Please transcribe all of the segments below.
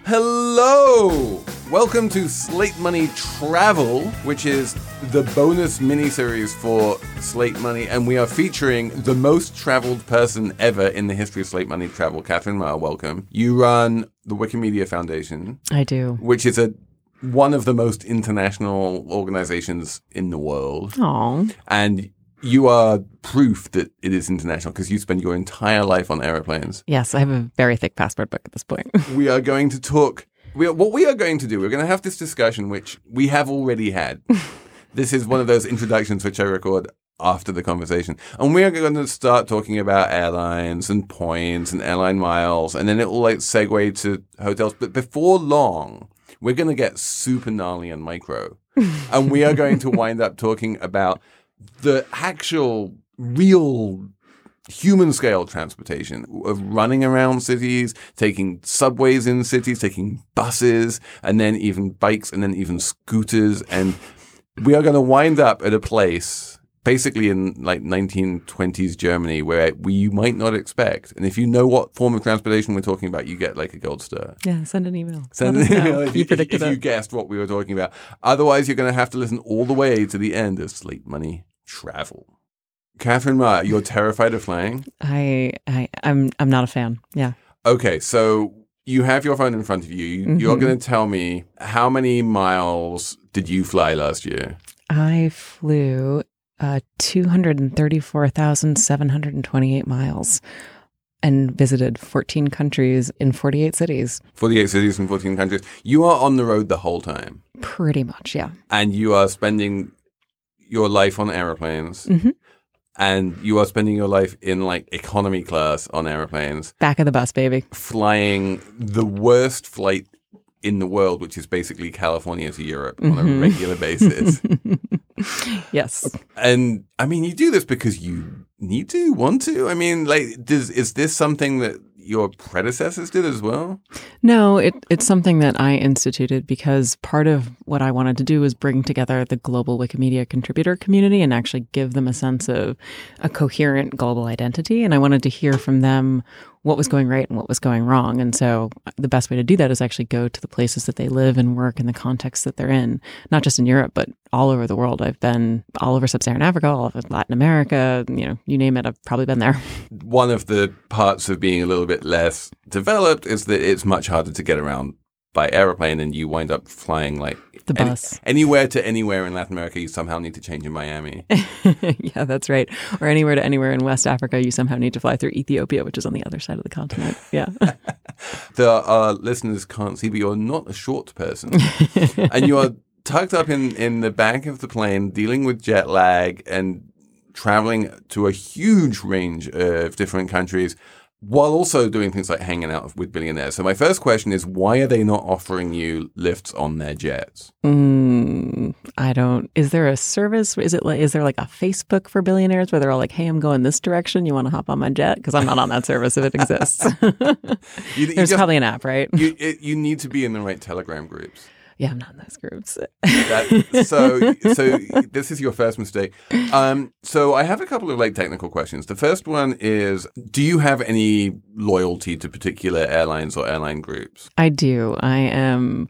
Hello! Welcome to Slate Money Travel, which is the bonus miniseries for Slate Money, and we are featuring the most traveled person ever in the history of Slate Money Travel. Catherine Ma, welcome. You run the Wikimedia Foundation. I do. Which is one of the most international organizations in the world. Aww. And you are proof that it is international because you spend your entire life on airplanes. Yes, I have a very thick passport book at this point. We are going to talk. What we are going to do, we're going to have this discussion, which we have already had. This is one of those introductions which I record after the conversation. And we are going to start talking about airlines and points and airline miles, and then it will segue to hotels. But before long, we're going to get super gnarly and micro. And we are going to wind up talking about the actual real human scale transportation of running around cities, taking subways in cities, taking buses, and then even bikes, and then even scooters. And we are going to wind up at a place basically in 1920s Germany where you might not expect. And if you know what form of transportation we're talking about, you get a gold star. Yeah, send an email. Send an email if you guessed what we were talking about. Otherwise, you're going to have to listen all the way to the end of Slate Money Travel. Catherine Ma, you're terrified of flying? I'm not a fan. Yeah. Okay, so you have your phone in front of you. You're going to tell me how many miles did you fly last year? I flew 234,728 miles and visited 14 countries in 48 cities. 48 cities in 14 countries. You are on the road the whole time? Pretty much, yeah. And you are spending your life on airplanes. Mm-hmm. And you are spending your life in economy class on airplanes. Back of the bus, baby. Flying the worst flight in the world, which is basically California to Europe on a regular basis. Yes. And I mean, you do this because you need to, want to? I mean, is this something that your predecessors did as well? No, it's something that I instituted because part of what I wanted to do was bring together the global Wikimedia contributor community and actually give them a sense of a coherent global identity. And I wanted to hear from them what was going right and what was going wrong. And so the best way to do that is actually go to the places that they live and work in the context that they're in, not just in Europe, but all over the world. I've been all over Sub-Saharan Africa, all over Latin America, you name it, I've probably been there. One of the parts of being a little bit less developed is that it's much harder to get around by airplane, and you wind up flying the bus. Anywhere to anywhere in Latin America, you somehow need to change in Miami. Yeah, that's right. Or anywhere to anywhere in West Africa, you somehow need to fly through Ethiopia, which is on the other side of the continent. Yeah. Our listeners can't see, but you're not a short person. And you're tucked up in the back of the plane, dealing with jet lag and traveling to a huge range of different countries, while also doing things like hanging out with billionaires. So my first question is, why are they not offering you lifts on their jets? I don't. Is there a service? Is there a Facebook for billionaires where they're all like, hey, I'm going this direction. You want to hop on my jet? Because I'm not on that service if it exists. There's probably an app, right? You need to be in the right Telegram groups. Yeah, I'm not in those groups. So this is your first mistake. So I have a couple of technical questions. The first one is, do you have any loyalty to particular airlines or airline groups? I do. I am.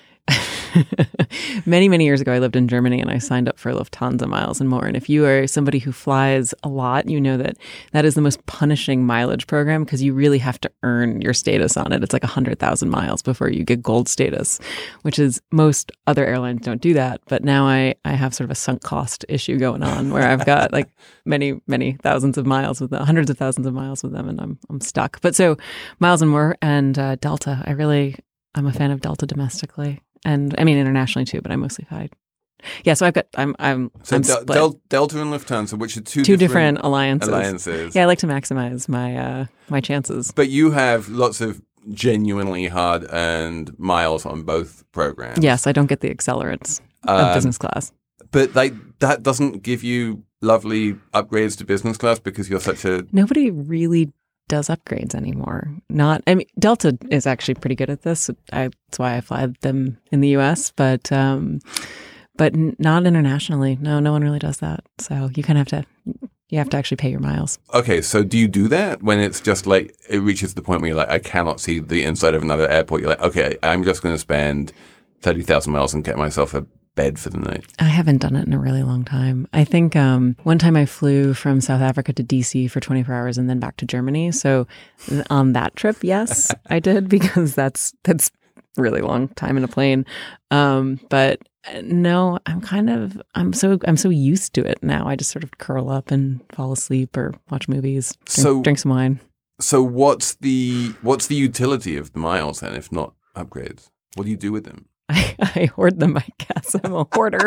Many, many years ago, I lived in Germany and I signed up for Lufthansa Miles and More. And if you are somebody who flies a lot, you know that is the most punishing mileage program because you really have to earn your status on it. It's 100,000 miles before you get gold status, which is most other airlines don't do that. But now I have sort of a sunk cost issue going on where I've got many, many thousands of miles with them, hundreds of thousands of miles with them, and I'm stuck. But so Miles and More and Delta, I'm a fan of Delta domestically. And I mean internationally too, but I mostly fly. Yeah, so Delta and Lufthansa, which are two different alliances. Yeah, I like to maximize my chances. But you have lots of genuinely hard-earned miles on both programs. Yes, I don't get the accelerants of business class. But that doesn't give you lovely upgrades to business class because you're such a... Nobody really does upgrades anymore. Delta is actually pretty good at this. That's why I fly them in the U.S., but not internationally. No one really does that. So you kind of have to You have to actually pay your miles. Okay, so do you do that when it's just like it reaches the point where you're like, I cannot see the inside of another airport? You're like, okay, I'm just going to spend 30,000 miles and get myself a bed for the night. I haven't done it in a really long time. I think one time I flew from South Africa to DC for 24 hours and then back to Germany. So on that trip, yes, I did, because that's really long time in a plane. But no, I'm so used to it now. I just sort of curl up and fall asleep or watch movies, drink some wine. So what's the utility of the miles then, if not upgrades? What do you do with them? I hoard them, I guess. I'm a hoarder.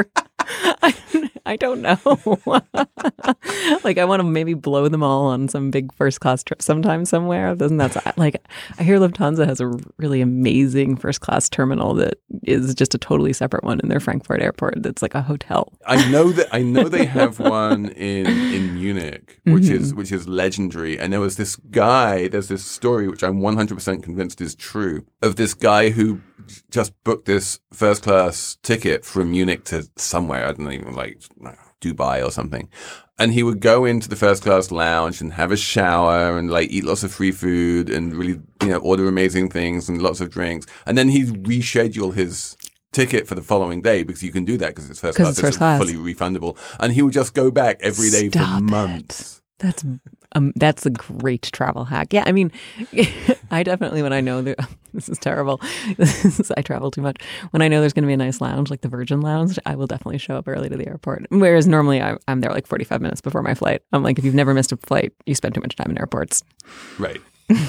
I don't know. Like, I want to maybe blow them all on some big first class trip sometime somewhere. Doesn't that, like, I hear Lufthansa has a really amazing first class terminal that is just a totally separate one in their Frankfurt airport. That's like a hotel. I know they have one in Munich, which is legendary. And there's this story which I'm 100% convinced is true, of this guy who just booked this first class ticket from Munich to somewhere, I don't even like Dubai or something. And he would go into the first class lounge and have a shower and like eat lots of free food and really, order amazing things and lots of drinks. And then he'd reschedule his ticket for the following day, because you can do that because it's first class. It's fully refundable. And he would just go back every day for months. That's a great travel hack. Yeah, I mean, I definitely, when I know that this is terrible, I travel too much. When I know there's going to be a nice lounge, like the Virgin Lounge, I will definitely show up early to the airport. Whereas normally I'm there like 45 minutes before my flight. I'm like, if you've never missed a flight, you spend too much time in airports. Right.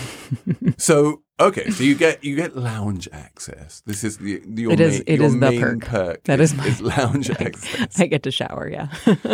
So you get lounge access. This is your main perk. That is my lounge access. I get to shower, yeah.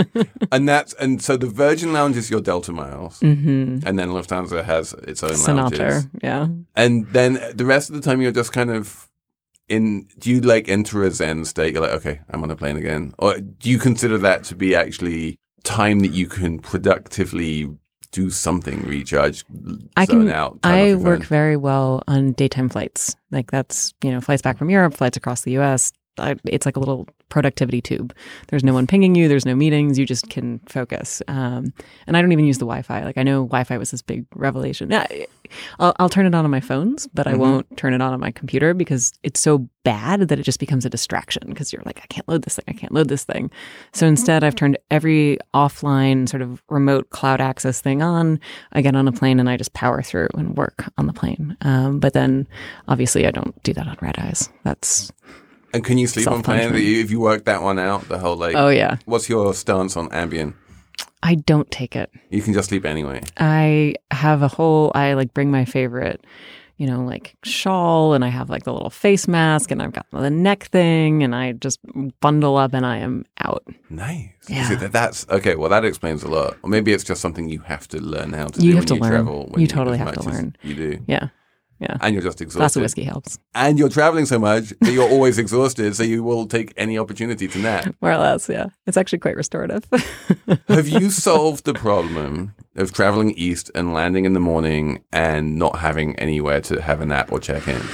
and so the Virgin Lounge is your Delta miles, and then Lufthansa has its own lounges. Senator, yeah. And then the rest of the time you're just kind of do you like enter a Zen state? You're like, okay, I'm on a plane again, or do you consider that to be actually time that you can productively do something, recharge, zone out? I work very well on daytime flights. Like that's, flights back from Europe, flights across the U.S. It's like a little productivity tube. There's no one pinging you. There's no meetings. You just can focus. And I don't even use the Wi-Fi. Like, I know Wi-Fi was this big revelation. I'll turn it on my phones, but I won't turn it on my computer because it's so bad that it just becomes a distraction, because you're like, I can't load this thing. So instead, I've turned every offline sort of remote cloud access thing on. I get on a plane and I just power through and work on the plane. But then obviously I don't do that on red eyes. And can you sleep on plane? If you work that one out, the whole Oh, yeah. What's your stance on Ambien? I don't take it. You can just sleep anyway. I have I bring my favorite, like shawl, and I have like the little face mask, and I've got the neck thing, and I just bundle up and I am out. Nice. Yeah. See, that's okay. Well, that explains a lot. Or maybe it's just something you have to learn how to do. You have to when learn. Travel. You totally have to learn. You do. Yeah. Yeah. And you're just exhausted. Glass of whiskey helps. And you're traveling so much that you're always exhausted, so you will take any opportunity to nap. More or less, yeah. It's actually quite restorative. Have you solved the problem of traveling east and landing in the morning and not having anywhere to have a nap or check in?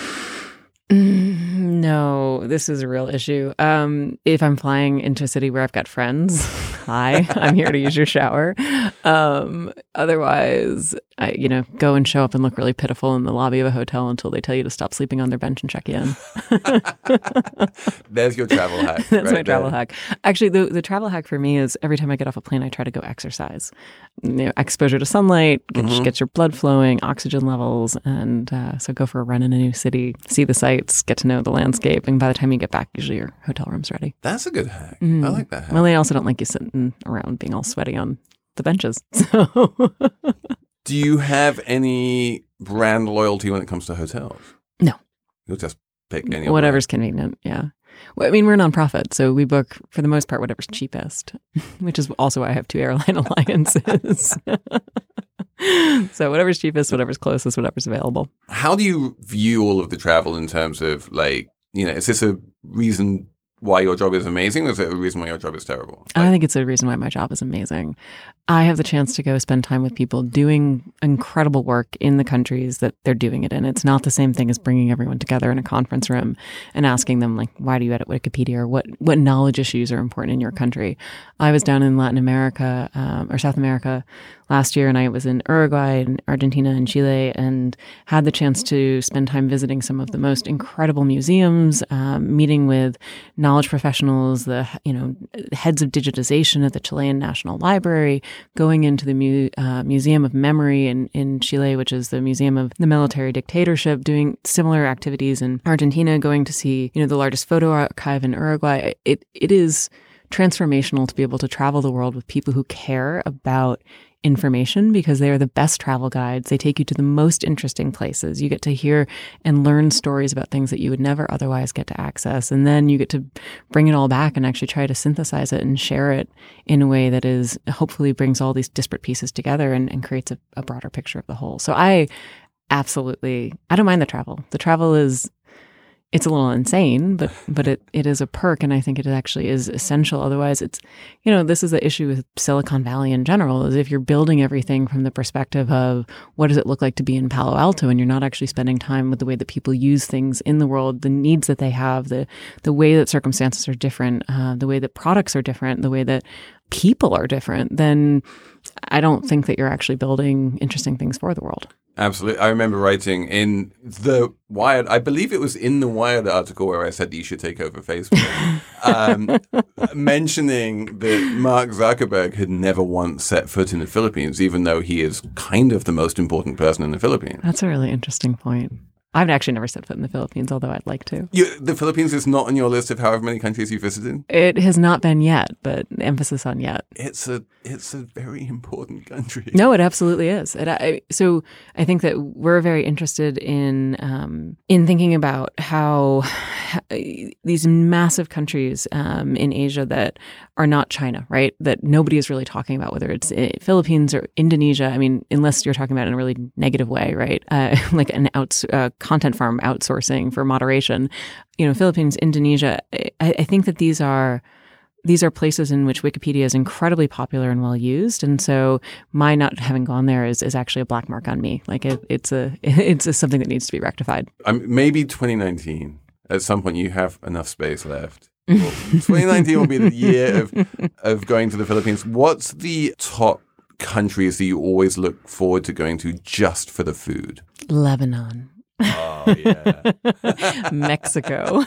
No, this is a real issue. If I'm flying into a city where I've got friends, hi, I'm here to use your shower. Otherwise, I, go and show up and look really pitiful in the lobby of a hotel until they tell you to stop sleeping on their bench and check you in. There's your travel hack. That's my travel hack. Actually, the travel hack for me is every time I get off a plane, I try to go exercise. Exposure to sunlight gets your blood flowing, oxygen levels, and so go for a run in a new city, see the sights, get to know the landscape, and by the time you get back, usually your hotel room's ready. That's a good hack. I like that hack. Well, they also don't like you sitting around being all sweaty on the benches. So, do you have any brand loyalty when it comes to hotels? No. You'll just pick any. Whatever's convenient, yeah. Well, I mean, we're a nonprofit, so we book, for the most part, whatever's cheapest, which is also why I have 2 airline alliances. So whatever's cheapest, whatever's closest, whatever's available. How do you view all of the travel in terms of, is this a reason why your job is amazing, or is it a reason why your job is terrible? I think it's a reason why my job is amazing. I have the chance to go spend time with people doing incredible work in the countries that they're doing it in. It's not the same thing as bringing everyone together in a conference room and asking them, like, why do you edit Wikipedia, or what knowledge issues are important in your country? I was down in Latin America or South America last year, and I was in Uruguay and Argentina and Chile, and had the chance to spend time visiting some of the most incredible museums, meeting with knowledge professionals, the heads of digitization at the Chilean National Library, going into the Museum of Memory in Chile, which is the museum of the military dictatorship, doing similar activities in Argentina, going to see the largest photo archive in Uruguay. It is transformational to be able to travel the world with people who care about information, because they are the best travel guides. They take you to the most interesting places. You get to hear and learn stories about things that you would never otherwise get to access. And then you get to bring it all back and actually try to synthesize it and share it in a way that is hopefully brings all these disparate pieces together and creates a broader picture of the whole. So I don't mind the travel. The travel it's a little insane, but it is a perk, and I think it actually is essential. Otherwise, it's, this is the issue with Silicon Valley in general, is if you're building everything from the perspective of what does it look like to be in Palo Alto, and you're not actually spending time with the way that people use things in the world, the needs that they have, the way that circumstances are different, the way that products are different, the way that people are different, then I don't think that you're actually building interesting things for the world. Absolutely. I remember writing in the Wired, I believe it was in the Wired article where I said that you should take over Facebook, mentioning that Mark Zuckerberg had never once set foot in the Philippines, even though he is kind of the most important person in the Philippines. That's a really interesting point. I've actually never set foot in the Philippines, although I'd like to. The Philippines is not on your list of however many countries you visited? It has not been yet, but emphasis on yet. It's a very important country. No, it absolutely is. So I think that we're very interested in thinking about how these massive countries in Asia that are not China, right? That nobody is really talking about, whether it's Philippines or Indonesia. I mean, unless you're talking about it in a really negative way, right? Like an content farm outsourcing for moderation. Philippines, Indonesia. I think that these are places in which Wikipedia is incredibly popular and well used, and so my not having gone there is actually a black mark on me. Like it's something that needs to be rectified. Maybe 2019. At some point, you have enough space left. 2019 will be the year of going to the Philippines. What's the top countries that you always look forward to going to just for the food? Lebanon. Oh, yeah. Mexico.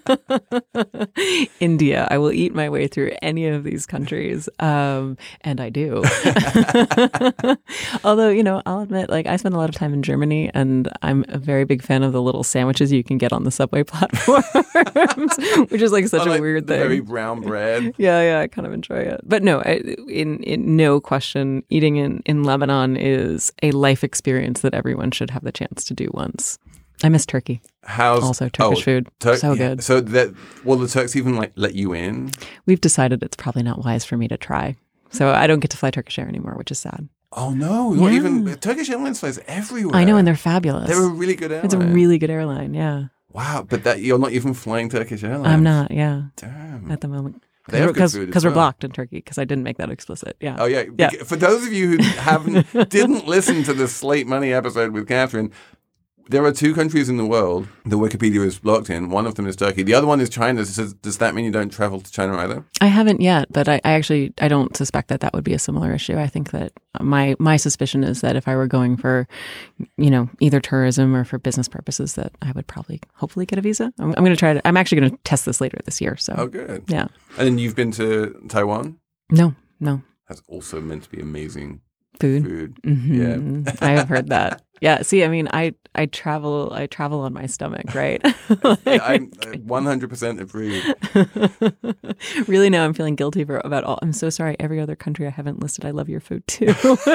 India. I will eat my way through any of these countries. And I do. Although, I'll admit, I spend a lot of time in Germany, and I'm a very big fan of the little sandwiches you can get on the subway platforms, which is such a weird thing. Very brown bread. Yeah, I kind of enjoy it. But no, in no question, eating in Lebanon is a life experience that everyone should have the chance to do once. I miss Turkey. Also Turkish food. So good. So the Turks even let you in? We've decided it's probably not wise for me to try. So I don't get to fly Turkish Air anymore, which is sad. Oh, no. Not even Turkish Airlines flies everywhere. I know, and they're fabulous. They're a really good airline. It's a really good airline, yeah. Wow, but you're not even flying Turkish Airlines. I'm not, yeah. Damn. At the moment. They have good food because we're blocked in Turkey, because I didn't make that explicit. Yeah. Oh, yeah. For those of you who didn't listen to the Slate Money episode with Catherine, there are two countries in the world that Wikipedia is blocked in. One of them is Turkey. The other one is China. Does that mean you don't travel to China either? I haven't yet, but I don't suspect that would be a similar issue. I think that my suspicion is that if I were going for, either tourism or for business purposes, that I would probably, hopefully get a visa. I'm going to try to. I'm actually going to test this later this year. So. Oh, good. Yeah. And then you've been to Taiwan? No. That's also meant to be amazing. Food. Mm-hmm. Yeah. I have heard that. Yeah. See, I mean, I travel on my stomach, right? I 100% approve. Really, now I'm feeling guilty about all. I'm so sorry. Every other country I haven't listed, I love your food too.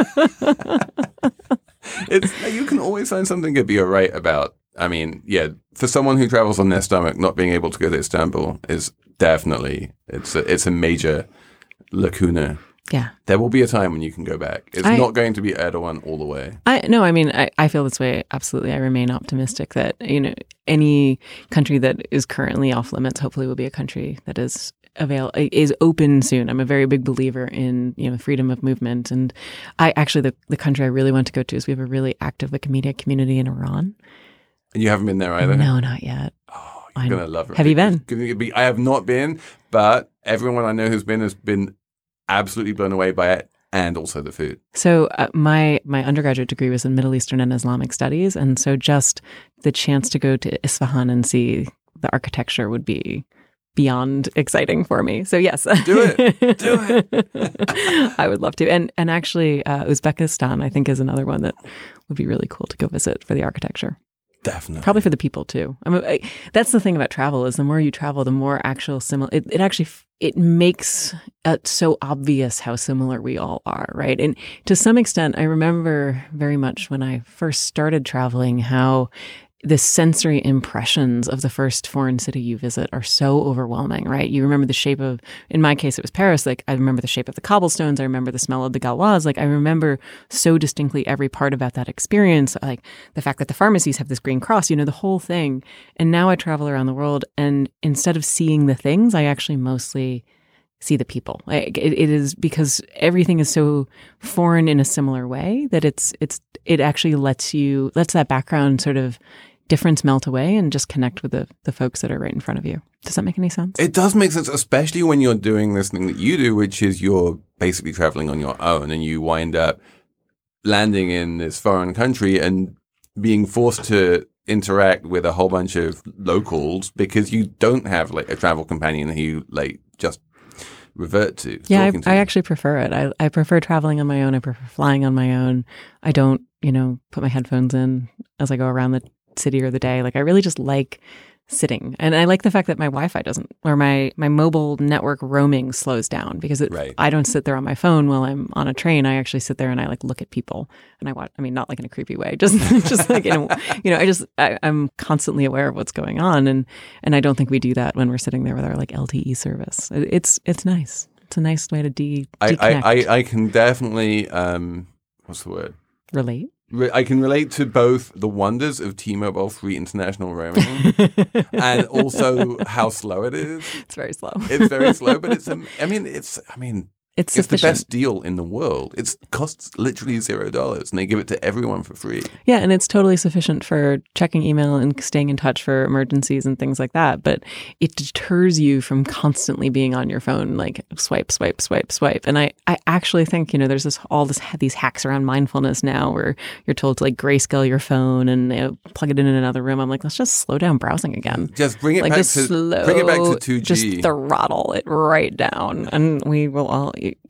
You can always find something to be all right about. I mean, yeah, for someone who travels on their stomach, not being able to go to Istanbul is definitely, it's a major lacuna. Yeah. There will be a time when you can go back. It's not going to be Erdogan all the way. I feel this way. Absolutely. I remain optimistic that, any country that is currently off limits hopefully will be a country that is is open soon. I'm a very big believer in freedom of movement, and the country I really want to go to is we have a really active Wikimedia community in Iran. And you haven't been there either? No, not yet. Oh, you're going to love it. Have you been? I have not been, but everyone I know who's been has been absolutely blown away by it, and also the food. So my undergraduate degree was in Middle Eastern and Islamic Studies, and so just the chance to go to Isfahan and see the architecture would be beyond exciting for me. So yes. Do it. I would love to. And actually Uzbekistan, I think, is another one that would be really cool to go visit for the architecture. Definitely. Probably for the people too. That's the thing about travel is the more you travel, the more actual it makes it so obvious how similar we all are, right? And to some extent, I remember very much when I first started traveling how the sensory impressions of the first foreign city you visit are so overwhelming, right? You remember the shape of, in my case, it was Paris. Like, I remember the shape of the cobblestones. I remember the smell of the gauloise. Like, I remember so distinctly every part about that experience. Like the fact that the pharmacies have this green cross, the whole thing. And now I travel around the world, and instead of seeing the things, I actually mostly see the people. It is because everything is so foreign in a similar way that it actually lets that background sort of difference melt away and just connect with the folks that are right in front of you. Does that make any sense? It does make sense, especially when you're doing this thing that you do, which is you're basically traveling on your own, and you wind up landing in this foreign country and being forced to interact with a whole bunch of locals because you don't have like a travel companion who you like just revert to. Yeah, I actually prefer it. I prefer traveling on my own. I prefer flying on my own. I don't, put my headphones in as I go around the city or the day. Like, I really just like sitting. And I like the fact that my Wi-Fi doesn't, or my mobile network roaming slows down because I don't sit there on my phone while I'm on a train. I actually sit there and I like look at people and I watch, not like in a creepy way, just like, I'm constantly aware of what's going on. And I don't think we do that when we're sitting there with our like LTE service. It's nice. It's a nice way to deconnect. I can definitely, what's the word? Relate. I can relate to both the wonders of T-Mobile free international roaming and also how slow it is. It's very slow. It's very slow, but it's the best deal in the world. It costs literally $0 and they give it to everyone for free. Yeah, and it's totally sufficient for checking email and staying in touch for emergencies and things like that. But it deters you from constantly being on your phone, like swipe, swipe, swipe, swipe. And I actually think, there's these hacks around mindfulness now where you're told to like grayscale your phone and plug it in another room. I'm like, let's just slow down browsing again. Just bring it back to 2G. Just throttle it right down, and we will all.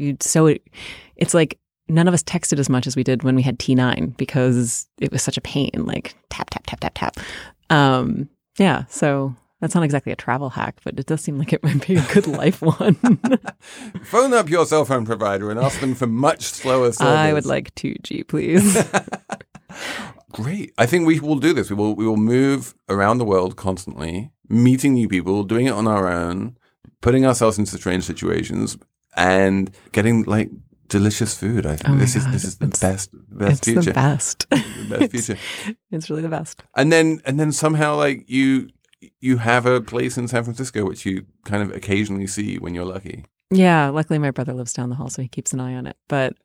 It's like none of us texted as much as we did when we had T9 because it was such a pain, like tap, tap, tap, tap, tap. Yeah, so that's not exactly a travel hack, but it does seem like it might be a good life one. Phone up your cell phone provider and ask them for much slower service. I would like 2G, please. Great. I think we will do this. We will move around the world constantly, meeting new people, doing it on our own, putting ourselves into strange situations, and getting like delicious food. I think this is the best future. It's the best. The best future. It's really the best. And then somehow like you have a place in San Francisco which you kind of occasionally see when you're lucky. Yeah, luckily my brother lives down the hall, so he keeps an eye on it. But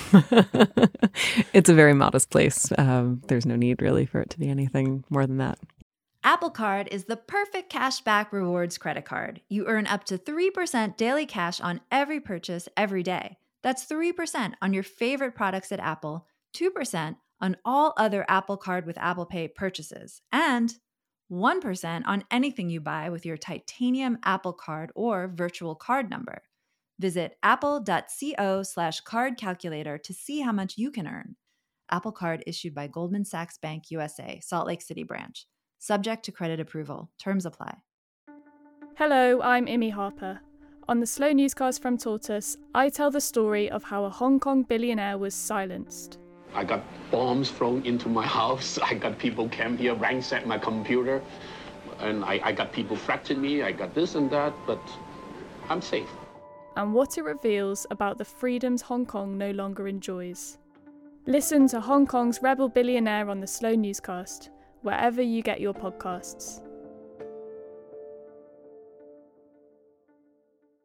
it's a very modest place. There's no need really for it to be anything more than that. Apple Card is the perfect cashback rewards credit card. You earn up to 3% daily cash on every purchase every day. That's 3% on your favorite products at Apple, 2% on all other Apple Card with Apple Pay purchases, and 1% on anything you buy with your titanium Apple Card or virtual card number. Visit apple.co/card calculator to see how much you can earn. Apple Card issued by Goldman Sachs Bank USA, Salt Lake City branch. Subject to credit approval. Terms apply. Hello, I'm Imi Harper. On the Slow Newscast from Tortoise, I tell the story of how a Hong Kong billionaire was silenced. I got bombs thrown into my house. I got people came here, ransacked my computer. And I got people threatening me. I got this and that, but I'm safe. And what it reveals about the freedoms Hong Kong no longer enjoys. Listen to Hong Kong's rebel billionaire on the Slow Newscast, wherever you get your podcasts.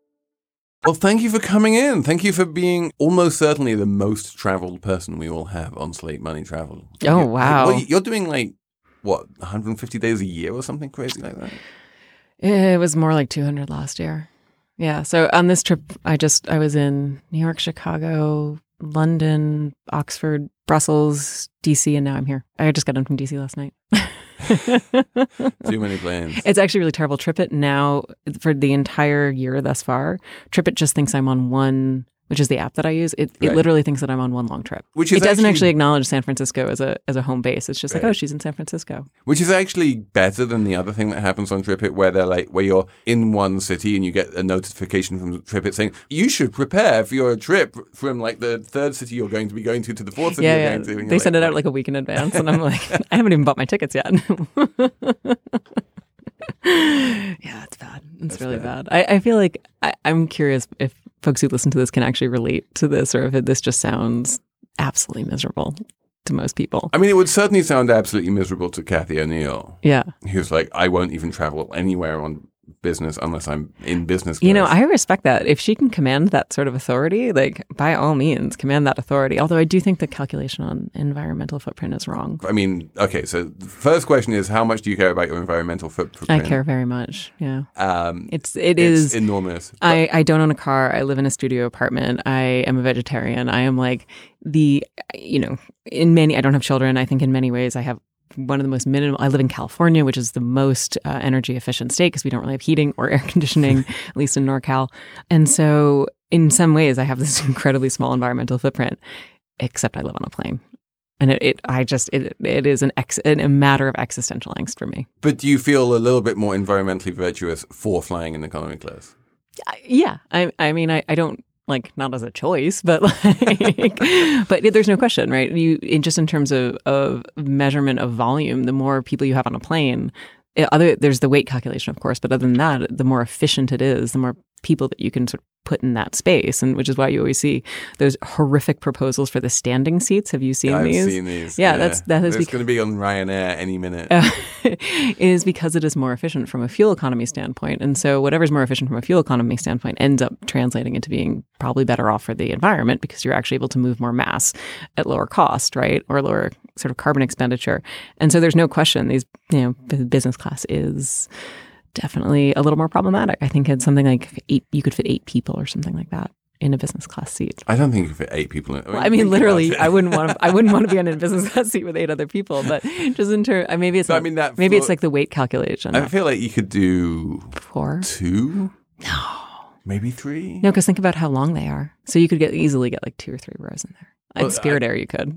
Well, thank you for coming in. Thank you for being almost certainly the most traveled person we all have on Slate Money Travel. Oh, wow. You're doing like, what, 150 days a year or something crazy like that? It was more like 200 last year. Yeah. So on this trip, I was in New York, Chicago, London, Oxford, Brussels, DC, and now I'm here. I just got in from DC last night. Too many planes. It's actually really terrible. TripIt now, for the entire year thus far, TripIt just thinks I'm on one, which is the app that I use. It literally thinks that I'm on one long trip. Which is it doesn't actually acknowledge San Francisco as a home base. It's just like, oh, she's in San Francisco. Which is actually better than the other thing that happens on TripIt, where you're in one city and you get a notification from TripIt saying you should prepare for your trip from like the third city you're going to be going to the fourth city you're going to. And they send it out like a week in advance, and I'm like, I haven't even bought my tickets yet. Yeah, it's bad. It's really bad. I feel like I'm curious if folks who listen to this can actually relate to this, or if this just sounds absolutely miserable to most people. I mean, it would certainly sound absolutely miserable to Kathy O'Neill. Yeah. Who's like, I won't even travel anywhere on business unless I'm in business class. You know, I respect that. If she can command that sort of authority, like, by all means, command that authority. Although I do think the calculation on environmental footprint is wrong. I mean, okay, so the first question is, how much do you care about your environmental footprint? I care very much, yeah. It's enormous. I don't own a car. I live in a studio apartment. I am a vegetarian. I am like I don't have children. I think in many ways I have one of the most minimal. I live in California, which is the most energy efficient state because we don't really have heating or air conditioning, at least in NorCal. And so in some ways I have this incredibly small environmental footprint, except I live on a plane. And it is a matter of existential angst for me. But do you feel a little bit more environmentally virtuous for flying in economy class? Yeah. I mean, I don't, like, not as a choice, but like, but there's no question, right? Just in terms of measurement of volume, the more people you have on a plane, there's the weight calculation, of course, but other than that, the more efficient it is, the more people that you can sort of put in that space, and which is why you always see those horrific proposals for the standing seats. Have you seen these? I've seen these. Yeah, that is it's going to be on Ryanair any minute. Is because it is more efficient from a fuel economy standpoint, and so whatever's more efficient from a fuel economy standpoint ends up translating into being probably better off for the environment because you're actually able to move more mass at lower cost, right, or lower sort of carbon expenditure. And so there's no question these, business class is definitely a little more problematic. I think it's something like you could fit 8 people or something like that in a business class seat. I don't think you could fit 8 people in. I mean literally, I wouldn't want to be on a business class seat with 8 other people. But just in terms, maybe it's it's like the weight calculation. I feel like you could do 4, 2. No, maybe 3. No, because think about how long they are. So you could easily get like 2 or 3 rows in there. At Spirit Air, you could.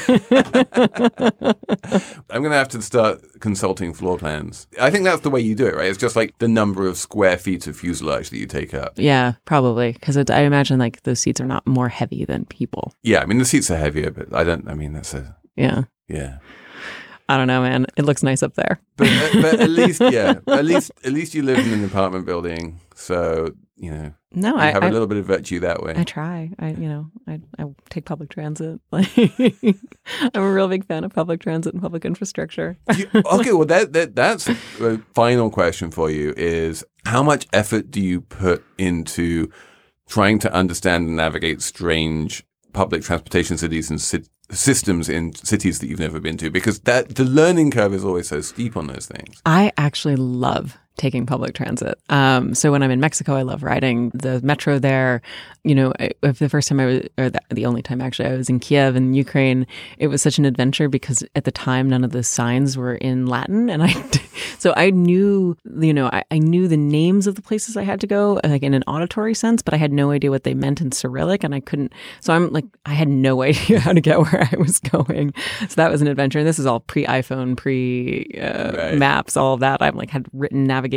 I'm going to have to start consulting floor plans. I think that's the way you do it, right? It's just like the number of square feet of fuselage that you take up. Yeah, probably. Because I imagine like those seats are not more heavy than people. Yeah, I mean, the seats are heavier, but that's a... Yeah. Yeah. I don't know, man. It looks nice up there. But at least, yeah. At least you live in an apartment building, so... No, I have a little bit of virtue that way. I try. I take public transit. Like, I'm a real big fan of public transit and public infrastructure. Okay, well, that's a final question for you: is how much effort do you put into trying to understand and navigate strange public transportation cities and systems in cities that you've never been to? Because the learning curve is always so steep on those things. I actually love taking public transit. So when I'm in Mexico, I love riding the metro there. The first time the only time actually I was in Kiev in Ukraine, it was such an adventure because at the time none of the signs were in Latin, and so I knew, I knew the names of the places I had to go, like in an auditory sense, but I had no idea what they meant in Cyrillic, and I couldn't. So I had no idea how to get where I was going. So that was an adventure. And this is all pre-iPhone, maps, all of that. I've had written navigation.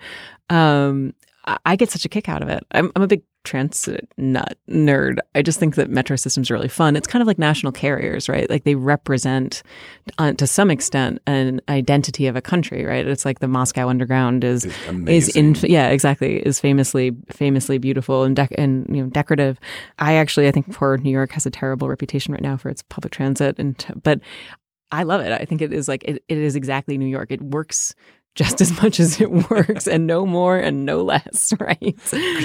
I get such a kick out of it. I'm a big transit nerd. I just think that metro systems are really fun. It's kind of like national carriers, right? Like they represent, to some extent, an identity of a country, right? It's like the Moscow Underground is famously beautiful and decorative. I think poor New York has a terrible reputation right now for its public transit, but I love it. I think it is it is exactly New York. It works just as much as it works and no more and no less, right?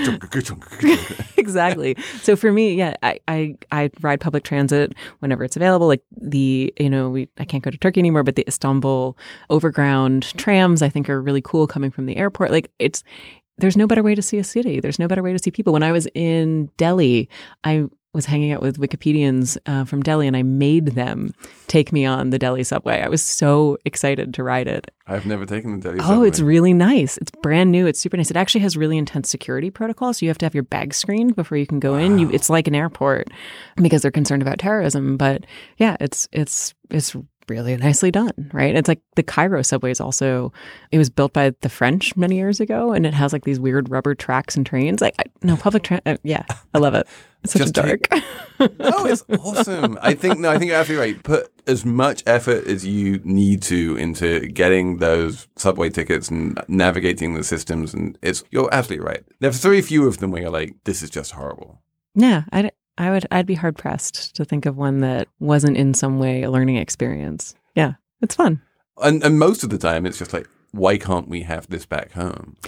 Exactly. So for me, yeah, I ride public transit whenever it's available. Like I can't go to Turkey anymore, but the Istanbul overground trams I think are really cool coming from the airport. Like there's no better way to see a city. There's no better way to see people. When I was in Delhi, I was hanging out with Wikipedians from Delhi, and I made them take me on the Delhi subway. I was so excited to ride it. I've never taken the Delhi subway. Oh, it's really nice. It's brand new. It's super nice. It actually has really intense security protocols. So you have to have your bag screened before you can go in. It's like an airport because they're concerned about terrorism. But yeah, it's really nicely done, right? It's like the Cairo subway is also, it was built by the French many years ago, and it has like these weird rubber tracks and trains. Public transit, yeah, I love it. It's such a dark. No, it's awesome. I think you're absolutely right. Put as much effort as you need to into getting those subway tickets and navigating the systems, and you're absolutely right. There's very few of them where you're like, this is just horrible. Yeah, I'd be hard pressed to think of one that wasn't in some way a learning experience. Yeah, it's fun. And most of the time, it's just like, why can't we have this back home?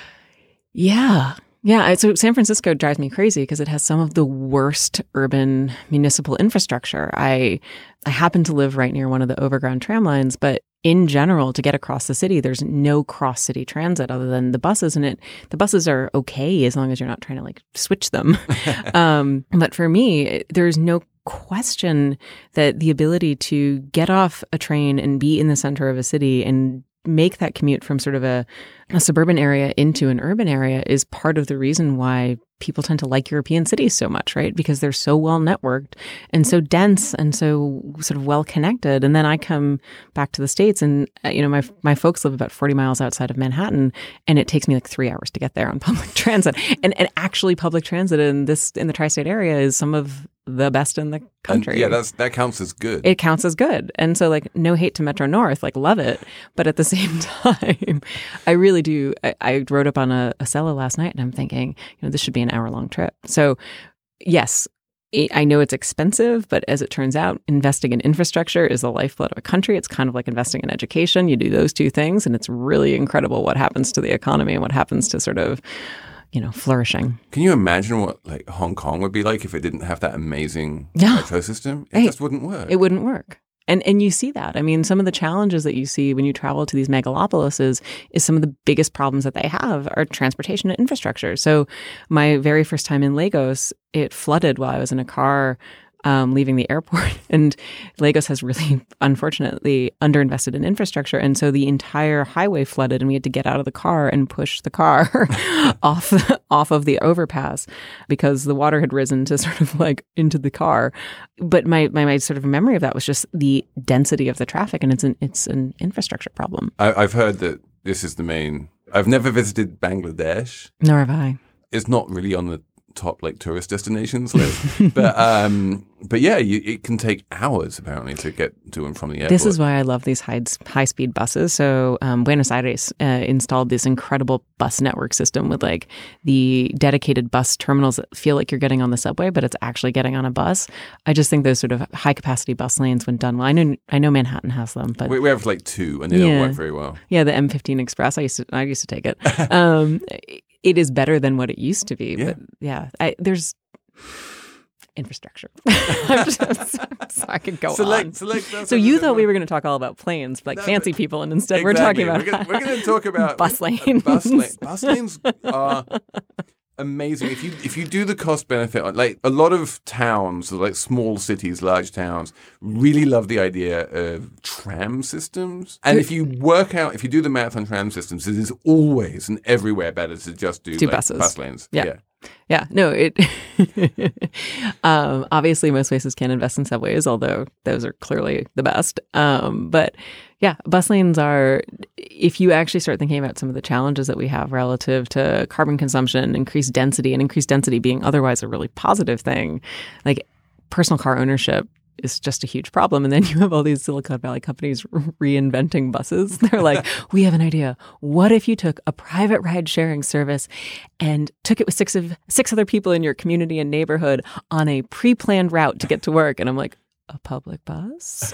Yeah. Yeah. So San Francisco drives me crazy because it has some of the worst urban municipal infrastructure. I happen to live right near one of the overground tram lines, but in general, to get across the city, there's no cross-city transit other than the buses. And the buses are okay as long as you're not trying to like switch them. But for me, there's no question that the ability to get off a train and be in the center of a city and make that commute from sort of a suburban area into an urban area is part of the reason why people tend to like European cities so much, right? Because they're so well networked and so dense and so sort of well connected. And then I come back to the States and, my folks live about 40 miles outside of Manhattan, and it takes me like 3 hours to get there on public transit. And actually public transit in the tri-state area is some of the best in the country. And yeah, that counts as good. It counts as good. And so like no hate to Metro North, like love it. But at the same time, I really do. I wrote up on a Acela last night and I'm thinking, this should be an hour-long trip. So yes, I know it's expensive, but as it turns out, investing in infrastructure is the lifeblood of a country. It's kind of like investing in education. You do those two things and it's really incredible what happens to the economy and what happens to sort of flourishing. Can you imagine what like Hong Kong would be like if it didn't have that amazing metro system? It just wouldn't work. It wouldn't work. And you see that. I mean, some of the challenges that you see when you travel to these megalopolises is some of the biggest problems that they have are transportation and infrastructure. So my very first time in Lagos, it flooded while I was in a car leaving the airport. And Lagos has really, unfortunately, underinvested in infrastructure. And so the entire highway flooded and we had to get out of the car and push the car off of the overpass because the water had risen to sort of like into the car. But my sort of memory of that was just the density of the traffic, and it's an infrastructure problem. I've heard that this is the main... I've never visited Bangladesh. Nor have I. It's not really on the top like tourist destinations list, but yeah, it can take hours apparently to get to and from the airport. This is why I love these high speed buses. So Buenos Aires installed this incredible bus network system with like the dedicated bus terminals that feel like you're getting on the subway, but it's actually getting on a bus. I just think those sort of high capacity bus lanes, when done well, I know Manhattan has them, but we have like two and they don't work very well. Yeah, the M15 Express. I used to take it. It is better than what it used to be. Yeah. But yeah, there's infrastructure. So I could go on. So you thought we were going to talk all about planes, like fancy people, and instead we're talking about we're going to talk about bus lanes. Bus lanes are amazing. If you do the cost benefit, like a lot of towns, like small cities, large towns, really love the idea of tram systems. And if you do the math on tram systems, it is always and everywhere better to just do buses. Bus lanes. Yeah. No, obviously most places can invest in subways, although those are clearly the best. But yeah, bus lanes are, if you actually start thinking about some of the challenges that we have relative to carbon consumption, increased density being otherwise a really positive thing, like personal car ownership is just a huge problem. And then you have all these Silicon Valley companies reinventing buses. They're like, we have an idea. What if you took a private ride sharing service and took it with six other people in your community and neighborhood on a pre-planned route to get to work? And I'm like, a public bus.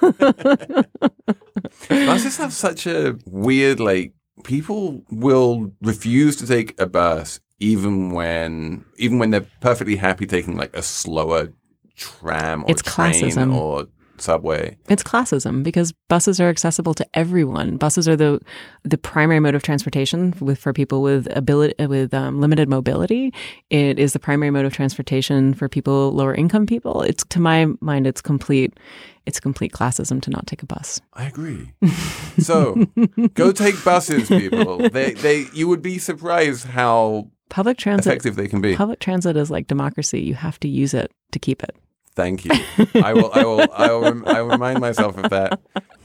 Buses have such a weird, like, people will refuse to take a bus even when they're perfectly happy taking like a slower tram or It's train classism. or subway. It's classism because buses are accessible to everyone. Buses are the primary mode of transportation for people with limited mobility. It is the primary mode of transportation for people, lower income people. It's, to my mind, it's complete classism to not take a bus. I agree. So go take buses, people. You would be surprised how Public transit effective they can be. Public transit is like democracy. You have to use it to keep it. Thank you. I will remind myself of that.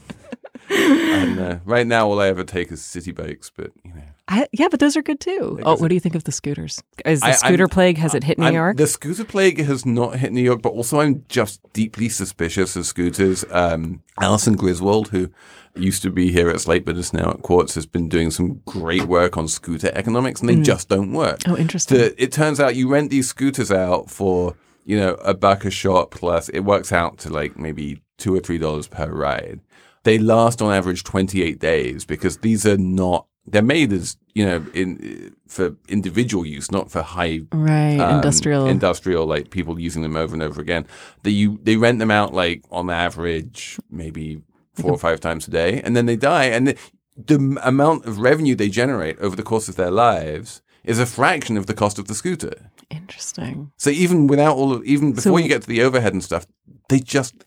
And right now, all I ever take is city bikes, but you know. But those are good too. Oh, what do you think of the scooters? Is the scooter plague, has it hit New York? The scooter plague has not hit New York, but also I'm just deeply suspicious of scooters. Alison Griswold, who used to be here at Slate, but is now at Quartz, has been doing some great work on scooter economics, and they just don't work. Oh, interesting. It turns out you rent these scooters out for, $1 a shot plus. It works out to like maybe $2 or $3 per ride. They last on average 28 days because these are not. They're made as for individual use, not for high industrial like people using them over and over again. They rent them out like on average maybe 4 or 5 times a day, and then they die. And the amount of revenue they generate over the course of their lives is a fraction of the cost of the scooter. Interesting. So even before you get to the overhead and stuff, the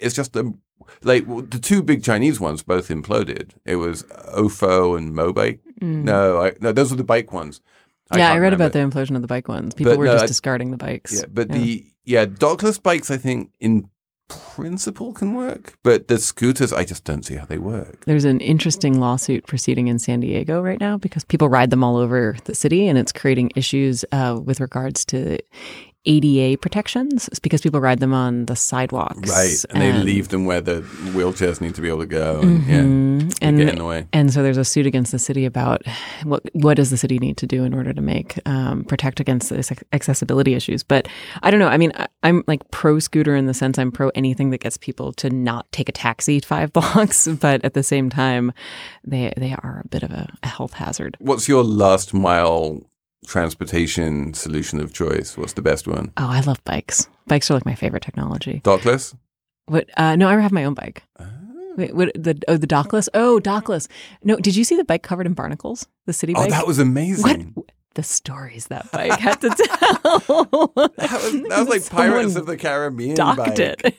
2 big Chinese ones both imploded. It was Ofo and Mobike. No, those were the bike ones. I read about the implosion of the bike ones. People were just discarding the bikes. Yeah, but dockless bikes, I think in principle can work, but the scooters, I just don't see how they work. There's an interesting lawsuit proceeding in San Diego right now because people ride them all over the city, and it's creating issues with regards to ADA protections. It's because people ride them on the sidewalks. Right, and they leave them where the wheelchairs need to be able to go and get in the way. And so there's a suit against the city about what does the city need to do in order to protect against this accessibility issues. But I don't know. I mean, I'm like pro scooter in the sense I'm pro anything that gets people to not take a taxi 5 blocks. But at the same time, they are a bit of a health hazard. What's your last mile transportation solution of choice? What's the best one? Oh, I love bikes. Bikes are like my favorite technology. Dockless? What? No, I have my own bike. Wait, the dockless? Oh, dockless. No, did you see the bike covered in barnacles? The city bike? Oh, that was amazing. What? The stories that bike had to tell. that was like Pirates of the Caribbean docked bike.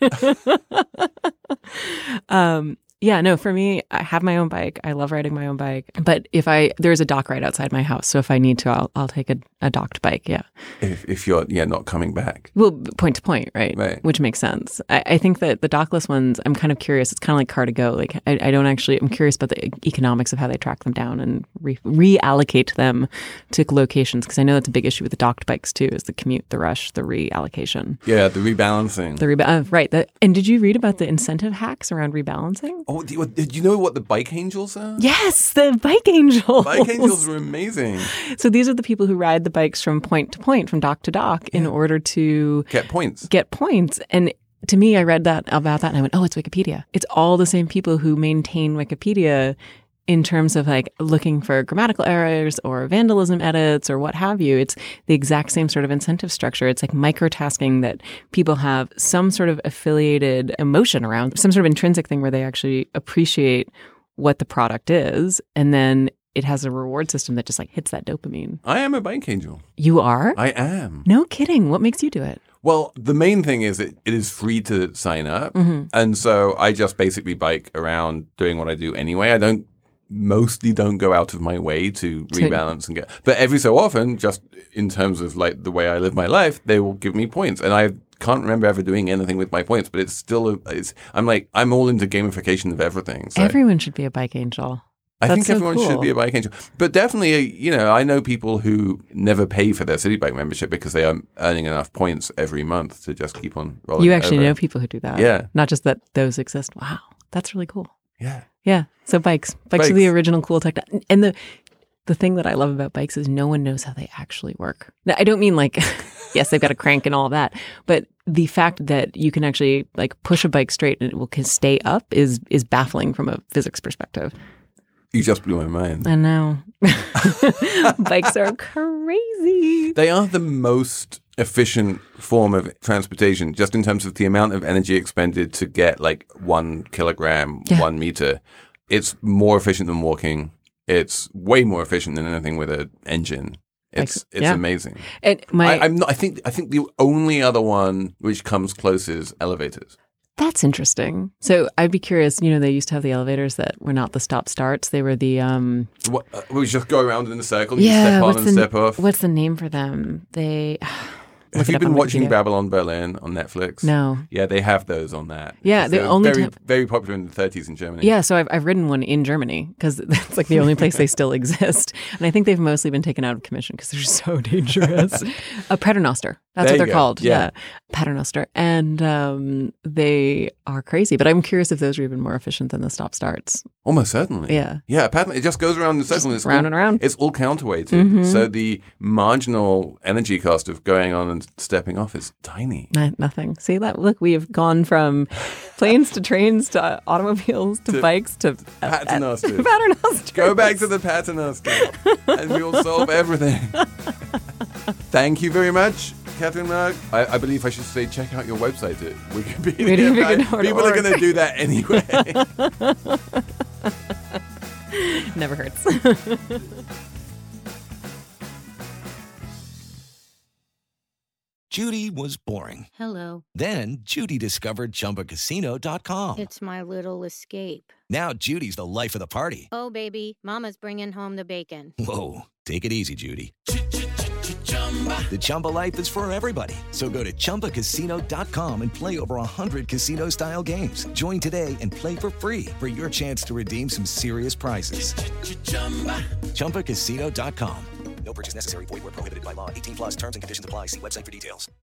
It. Yeah, no, for me, I have my own bike. I love riding my own bike. But there's a dock right outside my house. So if I need to, I'll take a docked bike. Yeah. If you're not coming back. Well, point to point, right? Which makes sense. I think that the dockless ones, I'm kind of curious. It's kind of like Car2Go. Like I'm curious about the economics of how they track them down and reallocate them to locations. Because I know that's a big issue with the docked bikes too, is the commute, the rush, the reallocation. Yeah, the rebalancing. Right. And did you read about the incentive hacks around rebalancing? Oh, did you know what the bike angels are? Yes, the bike angels. Bike angels are amazing. So these are the people who ride the bikes from point to point, from dock to dock, in order to get points. And to me, I read about that and I went, oh, it's Wikipedia. It's all the same people who maintain Wikipedia in terms of like looking for grammatical errors or vandalism edits or what have you. It's the exact same sort of incentive structure. It's like microtasking that people have some sort of affiliated emotion around, some sort of intrinsic thing where they actually appreciate what the product is. And then it has a reward system that just like hits that dopamine. I am a bike angel. You are? I am. No kidding. What makes you do it? Well, the main thing is it is free to sign up. Mm-hmm. And so I just basically bike around doing what I do anyway. I mostly don't go out of my way to rebalance and but every so often, just in terms of like the way I live my life, they will give me points. And I can't remember ever doing anything with my points, but it's still, I'm all into gamification of everything. So. Everyone should be a bike angel. I think everyone should be a bike angel. But definitely, I know people who never pay for their City Bike membership because they are earning enough points every month to just keep on rolling. You actually know people who do that. Yeah. Not just that those exist. Wow. That's really cool. Yeah. Yeah. So bikes are the original cool tech. And the thing that I love about bikes is no one knows how they actually work. Now, I don't mean like, yes, they've got a crank and all that, but the fact that you can actually like push a bike straight and it will stay up is baffling from a physics perspective. You just blew my mind. I know. Bikes are crazy. They are the most efficient form of transportation, just in terms of the amount of energy expended to get like 1 kilogram, 1 meter. It's more efficient than walking. It's way more efficient than anything with an engine. It's amazing. And I think the only other one which comes close is elevators. That's interesting. So I'd be curious, they used to have the elevators that were not the stop starts. They were the we just go around in a circle and you step on and step off. What's the name for them? Have you been watching Babylon Berlin on Netflix? No. Yeah, they have those on that. Yeah, they're very popular in the 30s in Germany. Yeah, so I've ridden one in Germany because that's like the only place they still exist. And I think they've mostly been taken out of commission because they're so dangerous. A Paternoster. That's what they're called. Yeah. Paternoster. And they are crazy. But I'm curious if those are even more efficient than the stop starts. Almost certainly. Yeah. Yeah, it just goes around in a circle. It's round and around. It's all counterweighted. So the marginal energy cost of going on and stepping off is tiny. Nothing. See that? Look, we have gone from planes to trains to automobiles to bikes to Paternosters. Paternosters. Go back to the Paternoster and we'll solve everything. Thank you very much, Catherine Merck. I believe I should say check out your website at Wikipedia. People are going to do that anyway. Never hurts. Judy was boring. Hello. Then Judy discovered ChumbaCasino.com. It's my little escape. Now Judy's the life of the party. Oh, baby, mama's bringing home the bacon. Whoa, take it easy, Judy. The Chumba life is for everybody. So go to ChumbaCasino.com and play over 100 casino-style games. Join today and play for free for your chance to redeem some serious prizes. ChumbaCasino.com. No purchase necessary. Void where prohibited by law. 18+ terms and conditions apply. See website for details.